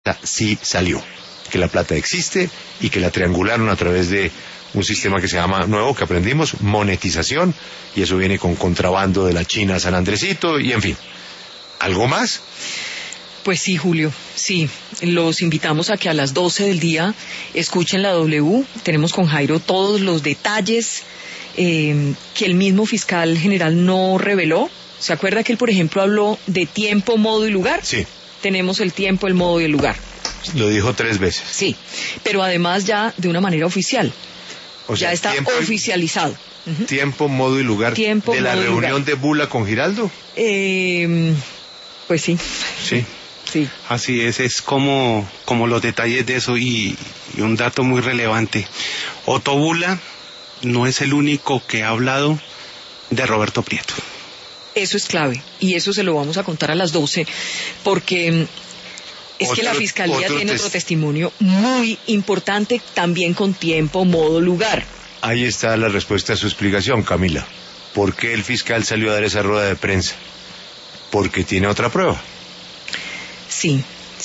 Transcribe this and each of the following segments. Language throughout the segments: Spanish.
sí salió, que la plata existe y que la triangularon a través de un sistema que se llama, nuevo que aprendimos, monetización, y eso viene con contrabando de la China a San Andresito, y en fin. ¿Algo más? Pues sí, Julio, sí. Los invitamos a que a las 12 del día escuchen la W. Tenemos con Jairo todos los detalles que el mismo fiscal general no reveló. ¿Se acuerda que él, por ejemplo, habló de tiempo, modo y lugar? Sí. Tenemos el tiempo, el modo y el lugar. Lo dijo 3 veces. Sí, pero además ya de una manera oficial. O sea, ya está oficializado. Tiempo, modo y lugar tiempo, de la modo reunión lugar de Bula con Giraldo. Pues sí. Sí. Sí. Así es como los detalles de eso y un dato muy relevante. Otto Bula no es el único que ha hablado de Roberto Prieto. Eso es clave y eso se lo vamos a contar a las 12 porque es que la Fiscalía tiene otro testimonio muy importante también con tiempo, modo, lugar. Ahí está la respuesta a su explicación, Camila. ¿Por qué el fiscal salió a dar esa rueda de prensa? Porque tiene otra prueba. Sí.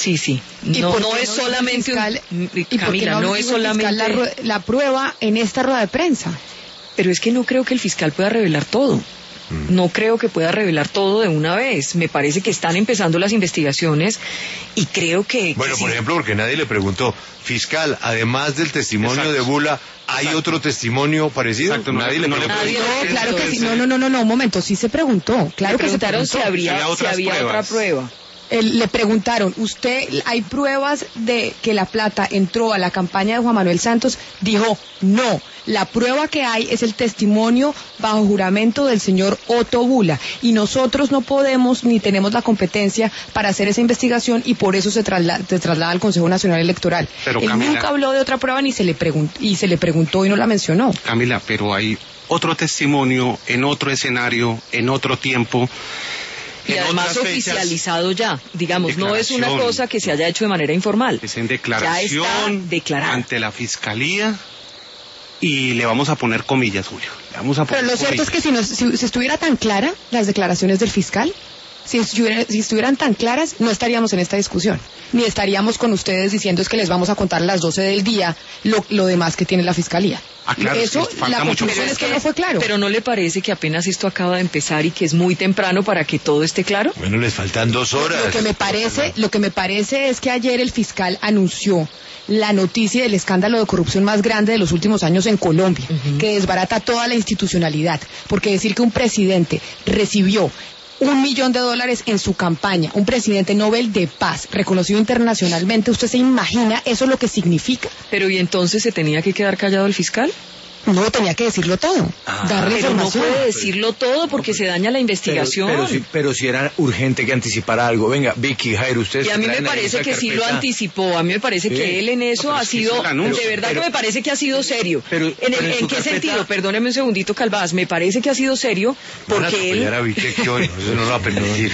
No es solamente Camila, no es solamente la prueba en esta rueda de prensa. Pero es que no creo que el fiscal pueda revelar todo. No creo que pueda revelar todo de una vez. Me parece que están empezando las investigaciones y creo que... Bueno, por sí. ejemplo, porque nadie le preguntó, fiscal, además del testimonio de Bula, ¿hay otro testimonio parecido? Exacto, nadie le preguntó. No, claro que sí. No, un momento, sí se preguntó. Claro que se preguntó. Si había otra prueba. Le preguntaron, ¿usted hay pruebas de que la plata entró a la campaña de Juan Manuel Santos? Dijo, no. La prueba que hay es el testimonio bajo juramento del señor Otto Bula. Y nosotros no podemos ni tenemos la competencia para hacer esa investigación y por eso se traslada al Consejo Nacional Electoral. Pero, él Camila, nunca habló de otra prueba ni se le preguntó y no la mencionó. Camila, pero hay otro testimonio en otro escenario, en otro tiempo. Y además oficializado ya, digamos, no es una cosa que se haya hecho de manera informal. Es en declaración ante la Fiscalía y le vamos a poner comillas, Julio. Pero lo cierto es que si estuviera tan clara las declaraciones del fiscal, si estuvieran tan claras, no estaríamos en esta discusión. Ni estaríamos con ustedes diciendo es que les vamos a contar a las 12 del día lo demás que tiene la Fiscalía. Claro, eso, la conclusión es que no fue claro. Pero ¿no le parece que apenas esto acaba de empezar y que es muy temprano para que todo esté claro? Bueno, les faltan 2 horas. Lo que me parece es que ayer el fiscal anunció la noticia del escándalo de corrupción más grande de los últimos años en Colombia, que desbarata toda la institucionalidad, porque decir que un presidente recibió $1 millón en su campaña, un presidente Nobel de Paz, reconocido internacionalmente, ¿usted se imagina eso lo que significa? Pero ¿y entonces se tenía que quedar callado el fiscal? No, tenía que decirlo todo, darle pero información. No puede decirlo todo porque se daña la investigación. Pero si era urgente que anticipara algo. Venga, Vicky, Jairo, ustedes... Y a mí me parece que sí lo anticipó, a mí me parece que él en eso ha sido, de verdad que me parece que ha sido serio. ¿En qué sentido? Perdóneme un segundito, Calvás, me parece que ha sido serio porque él... Eso no lo va a permitir.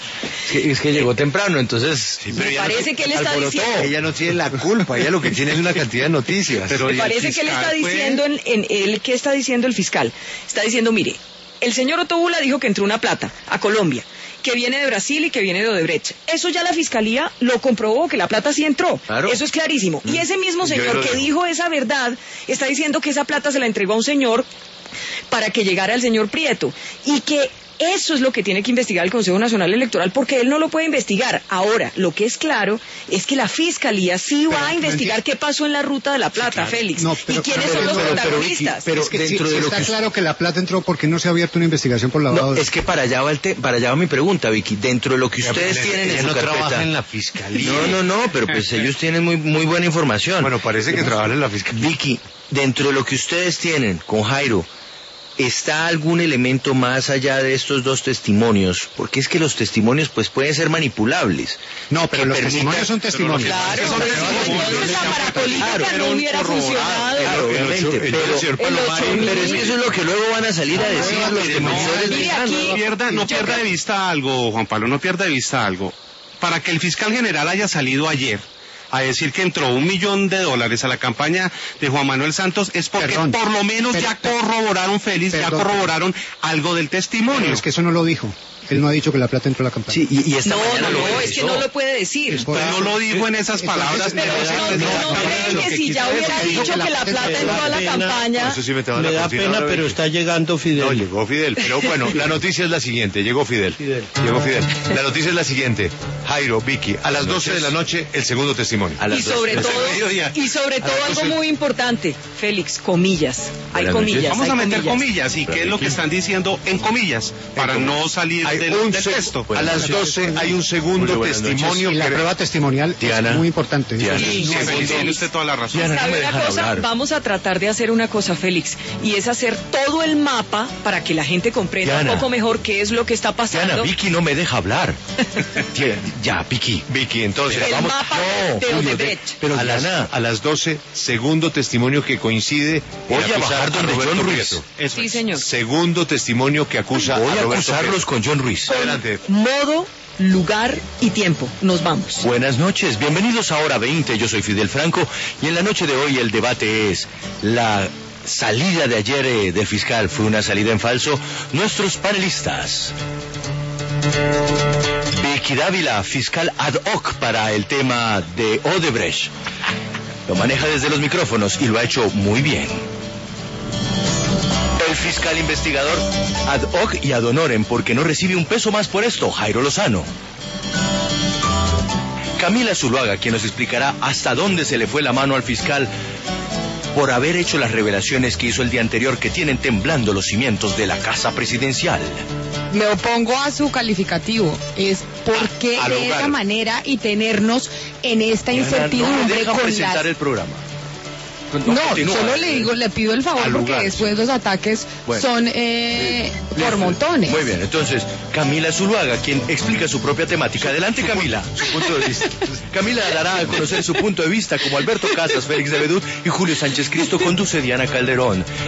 Es que llegó temprano, entonces... me parece que él está diciendo... Ella no tiene la culpa, ella lo que tiene es una cantidad de noticias. Me parece que él está diciendo ¿qué está diciendo el fiscal? Está diciendo, mire, el señor Otto Bula dijo que entró una plata a Colombia, que viene de Brasil y que viene de Odebrecht. Eso ya la Fiscalía lo comprobó, que la plata sí entró. Claro. Eso es clarísimo. Y ese mismo señor que dijo esa verdad, está diciendo que esa plata se la entregó a un señor para que llegara el señor Prieto. Y que eso es lo que tiene que investigar el Consejo Nacional Electoral, porque él no lo puede investigar. Ahora, lo que es claro es que la Fiscalía sí va a investigar qué pasó en la ruta de la plata, Félix. ¿Y quiénes son los protagonistas? Pero es que dentro de lo está claro que la plata entró porque no se ha abierto una investigación por lavado. No, es que para allá va mi pregunta, Vicky. Dentro de lo que ustedes tienen en su carpeta... trabaja en la Fiscalía. No, pero pues ellos tienen muy buena información. Bueno, parece que trabaja en la Fiscalía. Vicky, dentro de lo que ustedes tienen con Jairo, ¿está algún elemento más allá de estos 2 testimonios? Porque es que los testimonios pues pueden ser manipulables. No, pero los testimonios son testimonios. Claro, entonces la parapolítica no hubiera funcionado. Claro, obviamente, pero es que eso es lo que luego van a salir a decir los defensores del caso. No pierda de vista algo, Juan Pablo, no pierda de vista algo. Para que el fiscal general haya salido ayer a decir que entró $1 millón a la campaña de Juan Manuel Santos es porque por lo menos ya corroboraron, Félix, ya corroboraron algo del testimonio. Pero es que eso no lo dijo. Él no ha dicho que la plata entró a la campaña. Sí, y esta mañana No, es que no lo puede decir. Por Usted eso. no lo dijo en esas palabras, pero No creen que si ya hubiera dicho que la plata entró a la campaña. Eso sí me Me da pena, pero está llegando Fidel. No, llegó Fidel. Pero bueno, la noticia es la siguiente. Llegó Fidel. Llegó Fidel. La noticia es la siguiente. Jairo, Vicky, a las 12 de la noche, el segundo testimonio. A las Y sobre 12. todo algo muy importante, Félix, comillas. Hay Buenas noches. comillas. vamos a hay meter comillas. ¿Y qué es lo que están diciendo en comillas? Para no salir Hay del un texto. a las 12 hay un segundo Muy buenas testimonio Y la que prueba testimonial Diana, es muy importante. Diana. Sí, Sí, no, Félix, sí. tiene usted toda la razón. Diana, no ¿Sabe me una dejan cosa? hablar. Vamos a tratar de hacer una cosa, Félix, y es hacer todo el mapa para que la gente comprenda Diana. un poco mejor qué es lo que está pasando. Diana, Vicky no me deja hablar. Ya, Vicky. Vicky, entonces El vamos mapa no, de Julio, Odebrecht. Pero a Diana, las 12, segundo testimonio que coincide. voy en a acusar bajar donde Roberto John Ruiz. Prieto. Eso Sí, es. señor. Segundo testimonio que acusa Voy a a Roberto acusarlos Prieto. con John Ruiz. Adelante. Modo, lugar y tiempo. Nos vamos. Buenas noches, bienvenidos a Hora 20, yo soy Fidel Franco y en la noche de hoy el debate es la salida de ayer del fiscal, ¿fue una salida en falso? Nuestros panelistas. Vicky Dávila, fiscal ad hoc para el tema de Odebrecht. Lo maneja desde los micrófonos y lo ha hecho muy bien. El fiscal investigador ad hoc y ad honorem porque no recibe un peso más por esto, Jairo Lozano. Camila Zuluaga, quien nos explicará hasta dónde se le fue la mano al fiscal por haber hecho las revelaciones que hizo el día anterior que tienen temblando los cimientos de la casa presidencial. Me opongo a su calificativo. Es por qué al de lugar. esa manera y tenernos en esta No incertidumbre me deja con presentar las... el programa. No, continúa. solo le digo, le pido el favor Al porque lugar, después los ataques Bueno. son por montones. Muy bien, entonces, Camila Zuluaga, quien explica su propia temática. Adelante, Camila. Su punto de vista. Camila dará a conocer su punto de vista como Alberto Casas, Félix de Bedut y Julio Sánchez Cristo conduce Diana Calderón.